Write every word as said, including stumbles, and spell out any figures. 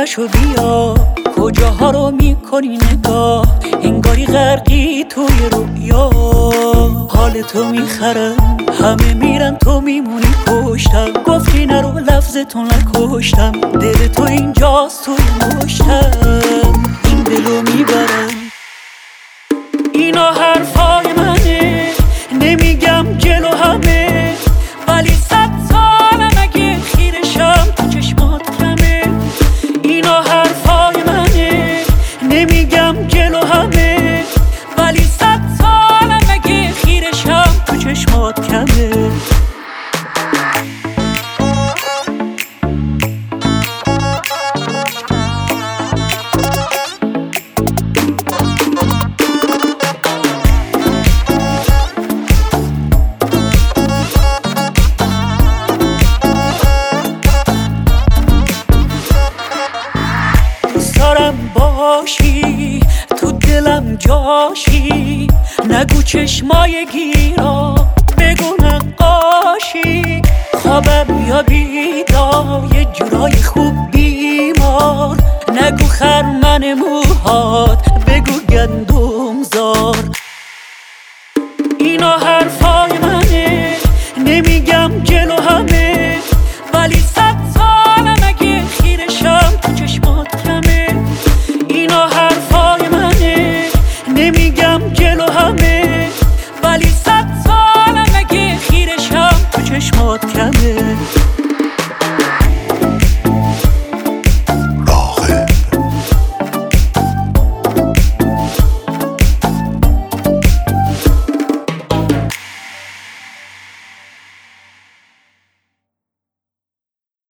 پشو بیا، کجاها رو میکنی نگاه، انگاری غرقی توی رویا. حال تو میخرم، همه میرن تو میمونی پشتم. گفتی نرو لفظتو نکشتم، دل تو اینجاست توی مشتم. این دلو میبرم، اینا حرفای منه، نمیگم جلو همه، ولی صد سالم اگه خیرشم تو چشمات کمه. اینا حرفای منه، نمیگم جلو همه، ولی صد سالم اگه خیرشم تو چشمات کمه. دارم باشی تو دلم جاشی، نگو چشمای گیرا، بگو نقاشی. خوابم یا بیدار، یه جورای خوب بیمار، نگو خرمن موهات، بگو گندم زار. اینا حرفای منه، نمیگم جلو همه، ولی صد سالم اگه خیرشم تو چشمات کمه. اینا حرفای منه، نمیگم جلو همه، ولی صد سالم اگه خیرشم تو چشمات کمه.